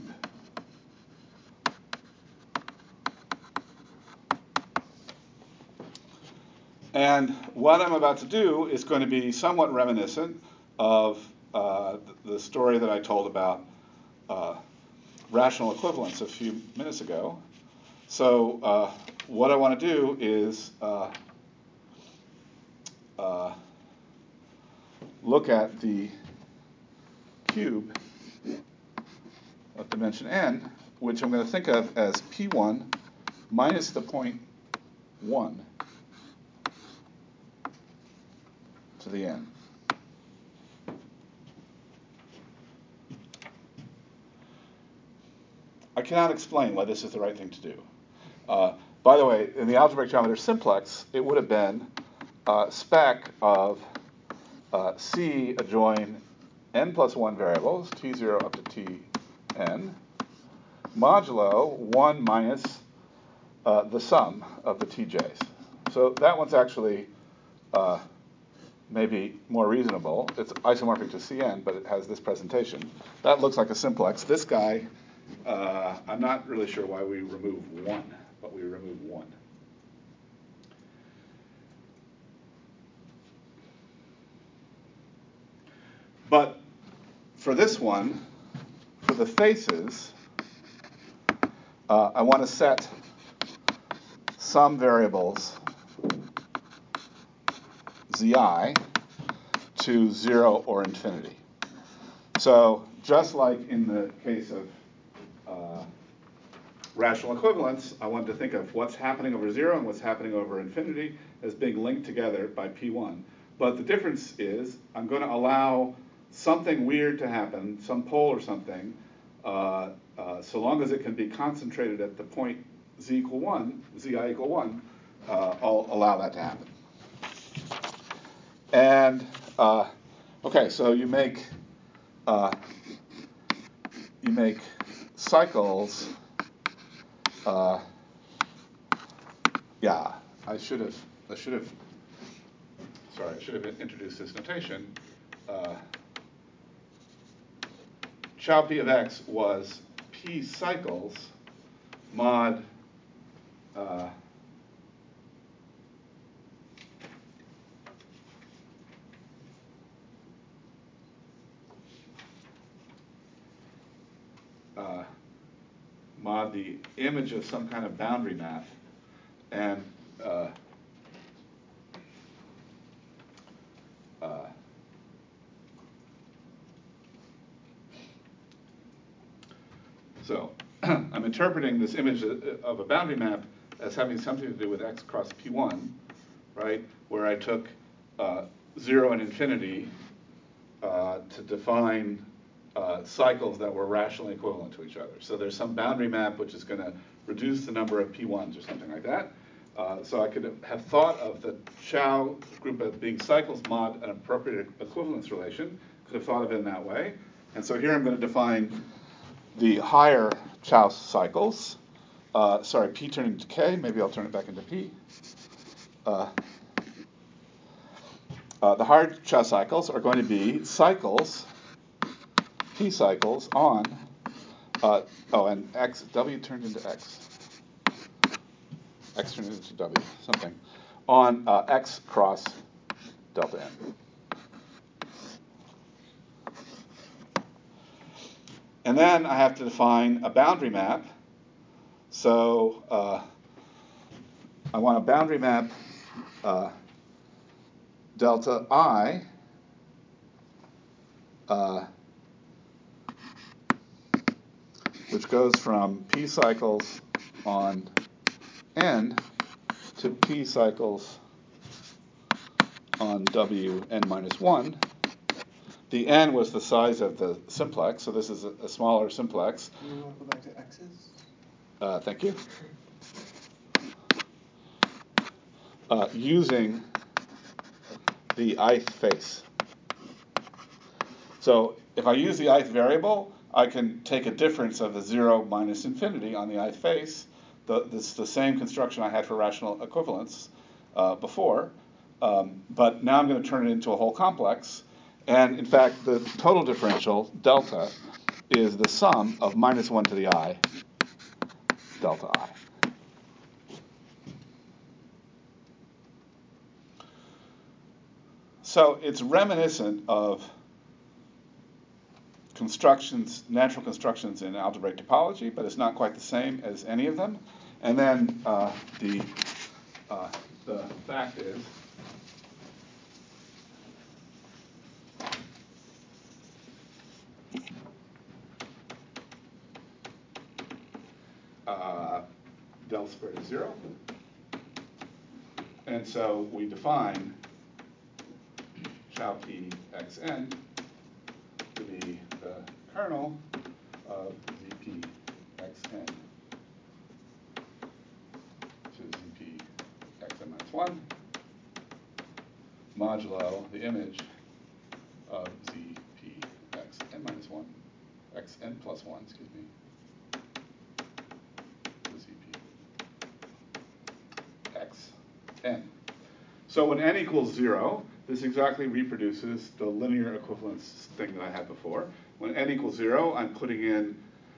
And what I'm about to do is going to be somewhat reminiscent of the story that I told about rational equivalence a few minutes ago. So what I want to do is look at the cube of dimension n, which I'm going to think of as p1 minus the point 1 to the n. I cannot explain why this is the right thing to do. By the way, in the algebraic geometer simplex, it would have been spec of C adjoin n plus 1 variables, t0 up to tn, modulo 1 minus the sum of the tj's. So that one's actually maybe more reasonable. It's isomorphic to Cn, but it has this presentation. That looks like a simplex. This guy, I'm not really sure why we remove 1, but we remove 1. But for this one, for the faces, I want to set some variables zi to 0 or infinity. So just like in the case of rational equivalence, I wanted to think of what's happening over 0 and what's happening over infinity as being linked together by p1. But the difference is I'm going to allow something weird to happen, some pole or something, so long as it can be concentrated at the point z equal 1, zi equal 1, I'll allow that to happen. And, okay, so you make cycles. Yeah, I should have introduced this notation. Chow p of x was p cycles mod mod the image of some kind of boundary map, and so I'm interpreting this image of a boundary map as having something to do with x cross p1, right, where I took 0 and infinity to define cycles that were rationally equivalent to each other. So there's some boundary map which is going to reduce the number of p1s or something like that. So I could have thought of the Chow group as being cycles mod an appropriate equivalence relation. Could have thought of it in that way. And so here I'm going to define the higher Chow cycles. Sorry, p turned into k. Maybe I'll turn it back into p. The higher Chow cycles are going to be cycles, p cycles on, and x, w turned into x. X turned into w, something, on x cross delta n. And then I have to define a boundary map. So I want a boundary map delta I which goes from p cycles on n to p cycles on w n minus 1. The n was the size of the simplex, so this is a smaller simplex. You want to go back to x's? Thank you. Using the ith face. So if I use the ith variable, I can take a difference of the 0 minus infinity on the ith face. This is the same construction I had for rational equivalence before. But now I'm going to turn it into a whole complex. And in fact, the total differential, delta, is the sum of minus 1 to the I, delta I. So it's reminiscent of constructions, natural constructions in algebraic topology, but it's not quite the same as any of them. And then the fact is del squared is 0. And so we define Chow P xn to be the kernel of Zp xn to Zp xn minus 1 modulo the image of Zp xn minus 1, xn plus 1, excuse me, to Zp xn. So when n equals 0, this exactly reproduces the linear equivalence thing that I had before. When n equals 0, I'm putting in,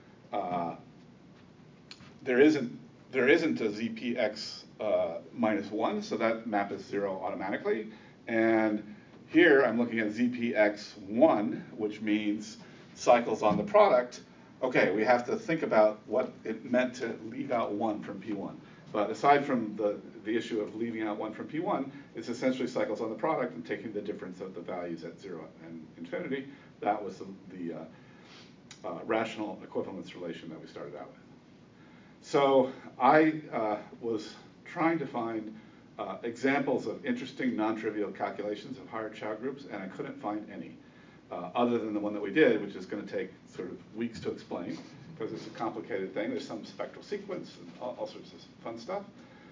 there isn't a zpx minus 1, so that map is 0 automatically. And here I'm looking at zpx1, which means cycles on the product. Okay, we have to think about what it meant to leave out 1 from P1. But aside from the issue of leaving out 1 from P1, it's essentially cycles on the product and taking the difference of the values at 0 and infinity. That was the rational equivalence relation that we started out with. So I was trying to find examples of interesting non-trivial calculations of higher Chow groups, and I couldn't find any, other than the one that we did, which is going to take sort of weeks to explain, because it's a complicated thing. There's some spectral sequence and all sorts of fun stuff.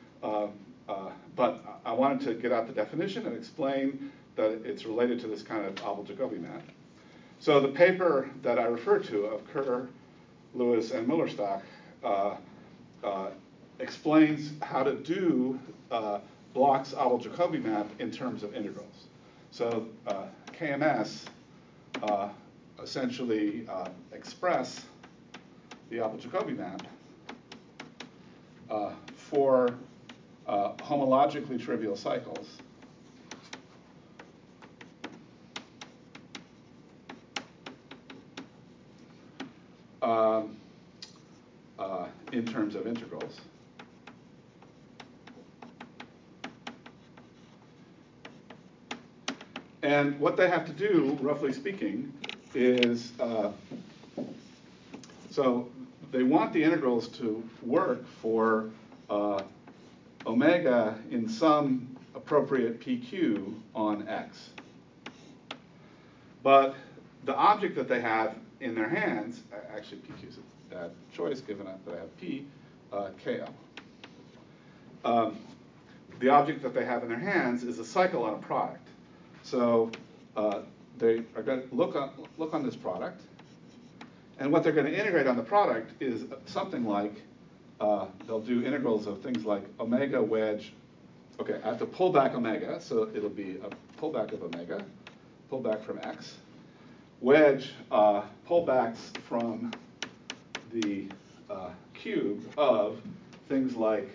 But I wanted to get out the definition and explain that it's related to this kind of Abel-Jacobi map. So the paper that I referred to of Kerr, Lewis, and Millerstock explains how to do Bloch's Abel-Jacobi map in terms of integrals. So KMS essentially express the Abel-Jacobi map for homologically trivial cycles in terms of integrals. And what they have to do, roughly speaking, is so they want the integrals to work for omega in some appropriate PQ on X. But the object that they have in their hands, actually PQ is a bad choice given that I have P, KL. The object that they have in their hands is a cycle on a product. So they are going to look on this product, and what they're going to integrate on the product is something like, they'll do integrals of things like omega wedge. Okay, I have to pull back omega, so it'll be a pullback of omega, pullback from X. Wedge pullbacks from the cube of things like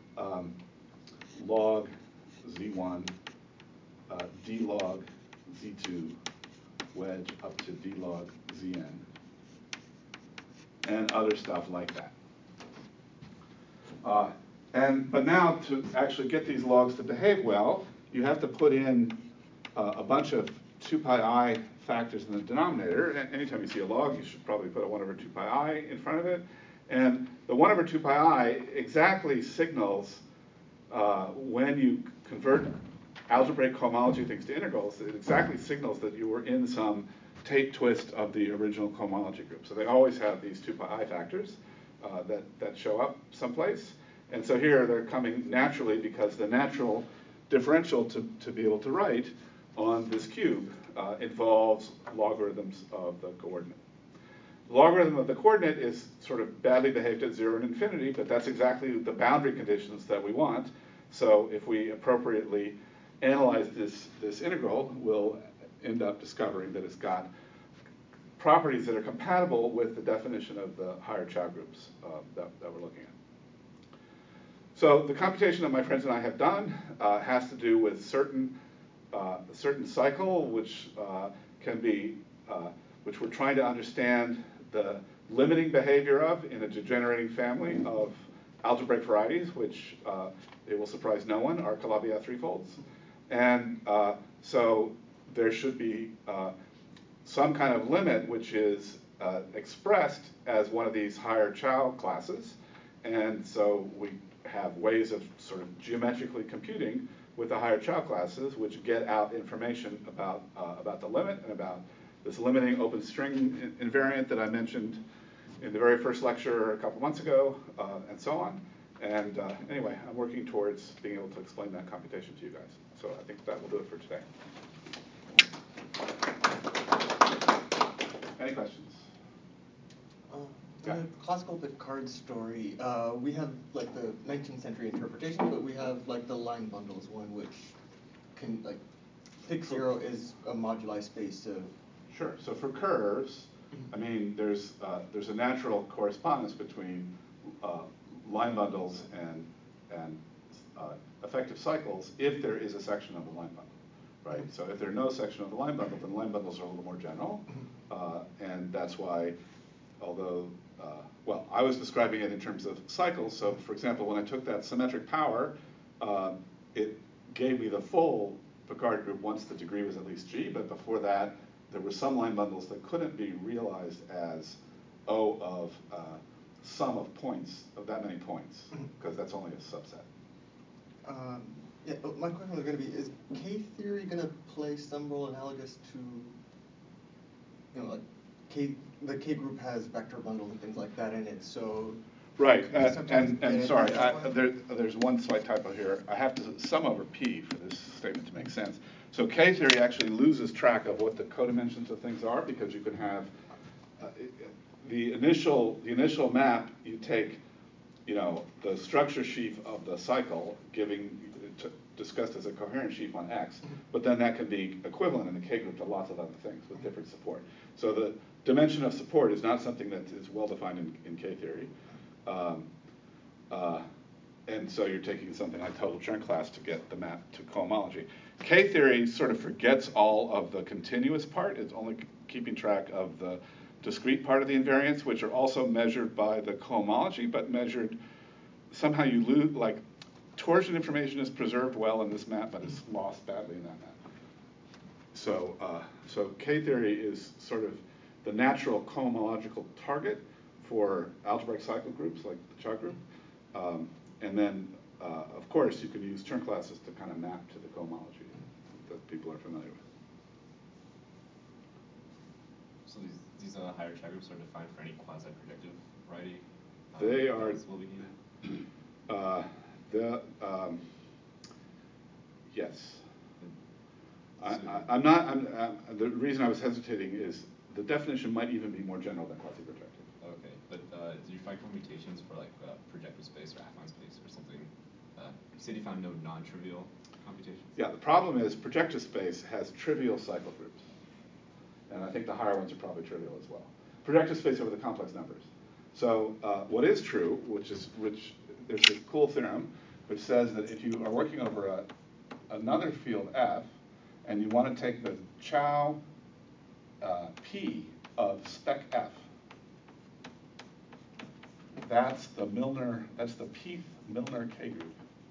log Z1, d log Z2, wedge up to d log Zn, and other stuff like that. But now to actually get these logs to behave well, you have to put in a bunch of 2 pi I factors in the denominator. Anytime you see a log, you should probably put a 1 over 2 pi I in front of it. And the 1 over 2 pi I exactly signals when you convert algebraic cohomology things to integrals, it exactly signals that you were in some Tate twist of the original cohomology group. So they always have these 2 pi I factors that show up someplace. And so here they're coming naturally because the natural differential to be able to write on this cube involves logarithms of the coordinate. The logarithm of the coordinate is sort of badly behaved at 0 and infinity, but that's exactly the boundary conditions that we want. So if we appropriately analyze this integral, we'll end up discovering that it's got properties that are compatible with the definition of the higher Chow groups that we're looking at. So the computation that my friends and I have done has to do with certain cycle, which can be, which we're trying to understand the limiting behavior of in a degenerating family of algebraic varieties, which it will surprise no one, are Calabi-Yau threefolds. And so there should be some kind of limit which is expressed as one of these higher Chow classes. And so we have ways of sort of geometrically computing with the higher Chow classes, which get out information about the limit and about this limiting open string invariant that I mentioned in the very first lecture a couple months ago, and so on. And anyway, I'm working towards being able to explain that computation to you guys. So I think that will do it for today. Any questions? In the classical Picard story, we have like the 19th century interpretation, but we have like the line bundles one, which can like Pic0 is a moduli space of. Sure. So for curves, I mean, there's a natural correspondence between line bundles and effective cycles if there is a section of the line bundle, right? So if there's no section of the line bundle, then line bundles are a little more general, and that's why, although, well, I was describing it in terms of cycles. So for example, when I took that symmetric power, it gave me the full Picard group once the degree was at least G, but before that, there were some line bundles that couldn't be realized as O of sum of points, of that many points, because that's only a subset. Yeah, my question was going to be, is K-theory going to play some role analogous to, you know, like the K group has vector bundles and things like that in it, so... Right, and sorry, there's one slight typo here. I have to sum over P for this statement to make sense. So K-theory actually loses track of what the codimensions of things are, because you can have the initial map. You take, you know, the structure sheaf of the cycle, discussed as a coherent sheaf on X, but then that can be equivalent in the K group to lots of other things with different support. So the dimension of support is not something that is well defined in K-theory. And so you're taking something like total Chern class to get the map to cohomology. K-theory sort of forgets all of the continuous part. It's only keeping track of the discrete part of the invariants, which are also measured by the cohomology, but measured, somehow you lose, like, torsion information is preserved well in this map, but is lost badly in that map. So, so K-theory is sort of the natural cohomological target for algebraic cycle groups like the Chow group. And then, of course, you can use Chern classes to kind of map to the cohomology that people are familiar with. So these higher Chow groups are defined for any quasi-projective variety? They are. Will be needed? Yes. I'm not. The reason I was hesitating is the definition might even be more general than quasi-projective. Okay, but do you find commutations for like projective space or affine space or something? You said you found no non-trivial computations? Yeah, the problem is projective space has trivial cycle groups. And I think the higher ones are probably trivial as well. Projective space over the complex numbers. So what is true, which there's a cool theorem, which says that if you are working over another field F, and you want to take the Chow P of spec F, that's the Pith-Milnor K group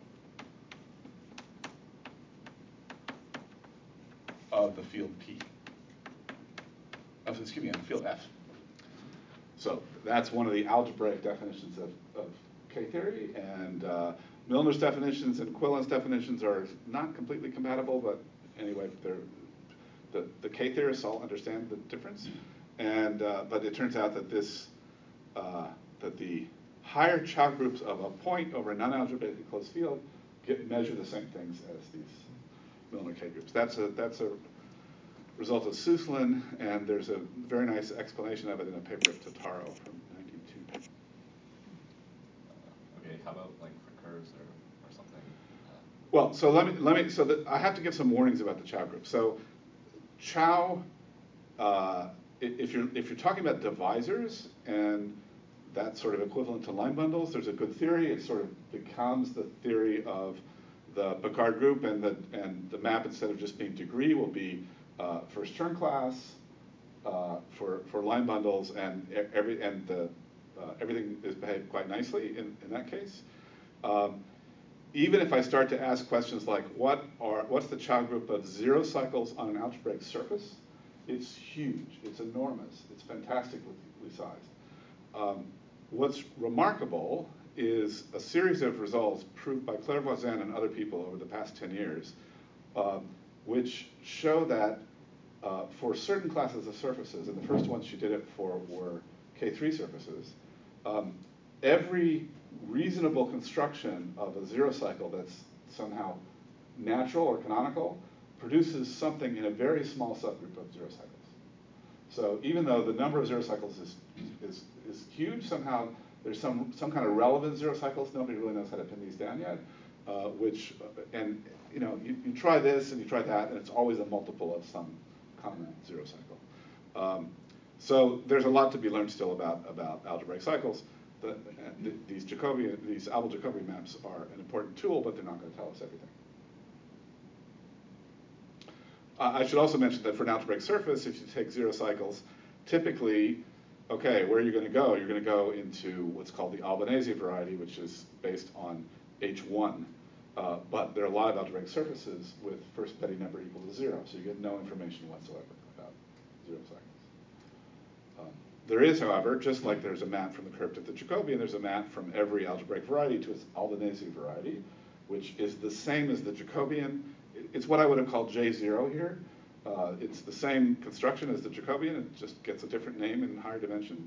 of the field P. Excuse me, of the field F. So that's one of the algebraic definitions of K-theory, and Milnor's definitions and Quillen's definitions are not completely compatible, but anyway, the K-theorists all understand the difference. And but it turns out that that the higher Chow groups of a point over a non-algebraically closed field measure the same things as these Milnor K groups. That's a result of Suslin, and there's a very nice explanation of it in a paper of Totaro from 1902. Okay, how about like for curves or something? Well, so I have to give some warnings about the Chow group. So Chow, if you're talking about divisors and that's sort of equivalent to line bundles, there's a good theory. It sort of becomes the theory of the Picard group, and the map, instead of just being degree, will be first term class for line bundles, and everything is behaved quite nicely in that case. Even if I start to ask questions like, what's the Chow group of zero cycles on an algebraic surface? It's huge. It's enormous. It's fantastically sized. What's remarkable is a series of results proved by Claire Voisin and other people over the past 10 years, which show that for certain classes of surfaces, and the first ones she did it for were K3 surfaces, every reasonable construction of a zero cycle that's somehow natural or canonical produces something in a very small subgroup of zero cycles. So even though the number of zero cycles is huge, somehow there's some kind of relevant zero cycles. Nobody really knows how to pin these down yet. You try this and you try that, and it's always a multiple of some common zero cycle. So there's a lot to be learned still about algebraic cycles. These Abel-Jacobi maps are an important tool, but they're not going to tell us everything. I should also mention that for an algebraic surface, if you take zero cycles, typically, okay, where are you going to go? You're going to go into what's called the Albanese variety, which is based on H1. But there are a lot of algebraic surfaces with first Betti number equal to 0, so you get no information whatsoever about zero cycles. There is, however, just like there's a map from the curve to the Jacobian, there's a map from every algebraic variety to its Albanese variety, which is the same as the Jacobian. It's what I would have called J0 here. It's the same construction as the Jacobian. It just gets a different name in higher dimension.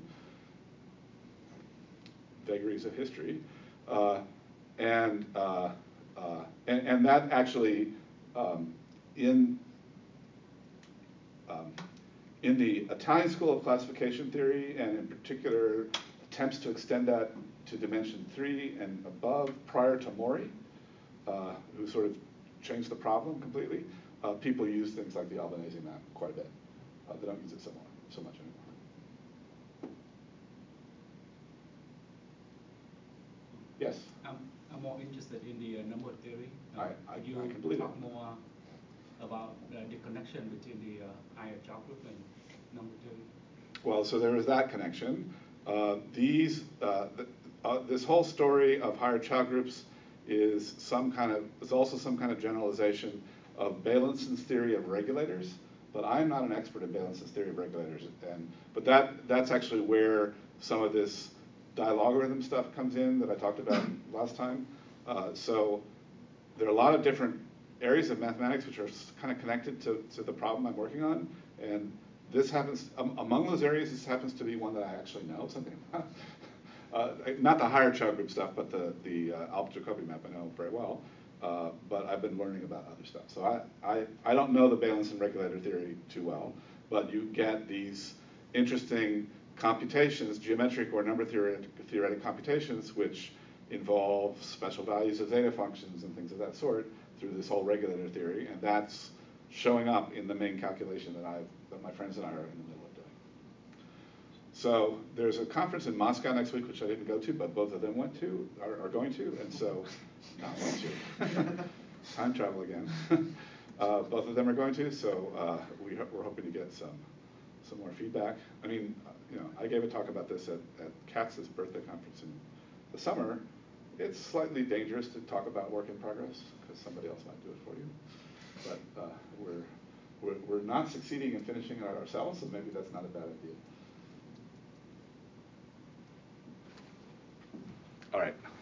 Vagaries of history. And that actually, in the Italian school of classification theory, and in particular attempts to extend that to dimension 3 and above prior to Mori, who sort of changed the problem completely, people use things like the Albanese map quite a bit. They don't use it so much anymore. Yes? I'm more interested in the number theory. I Could you completely talk more about the connection between the higher Chow group and number theory? Well, so there is that connection. This whole story of higher Chow groups is also some kind of generalization of Beilinsen's theory of regulators. But I'm not an expert in Beilinsen's theory of regulators, but that's actually where some of this dilogarithm stuff comes in that I talked about last time. So there are a lot of different areas of mathematics which are kind of connected to the problem I'm working on, and this happens, among those areas, this happens to be one that I actually know something about. Not the higher Chow group stuff, but the Abel-Jacobi map I know very well, but I've been learning about other stuff. So I don't know the Beilinsen regulator theory too well, but you get these interesting computations, geometric or number theoretic computations, which involve special values of zeta functions and things of that sort through this whole regulator theory, and that's showing up in the main calculation that my friends and I are in the middle of doing. So there's a conference in Moscow next week, which I didn't go to, but both of them are going to, and so, not went to, time travel again. Both of them are going to, so we're hoping to get some more feedback. I mean, I gave a talk about this at Katz's birthday conference in the summer. It's slightly dangerous to talk about work in progress because somebody else might do it for you. But we're not succeeding in finishing it ourselves, so maybe that's not a bad idea. All right.